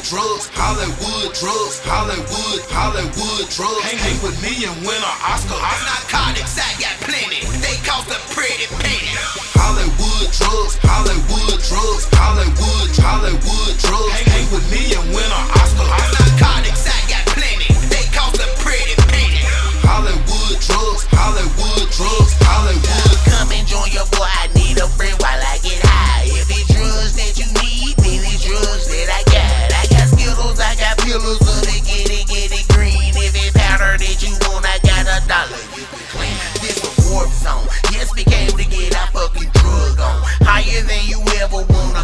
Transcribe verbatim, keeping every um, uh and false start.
drugs, Hollywood drugs, Hollywood, Hollywood drugs. Hang, hang with me and win an Oscar. I'm narcotics, I got plenty. They cost a pretty penny. Hollywood drugs, Hollywood drugs.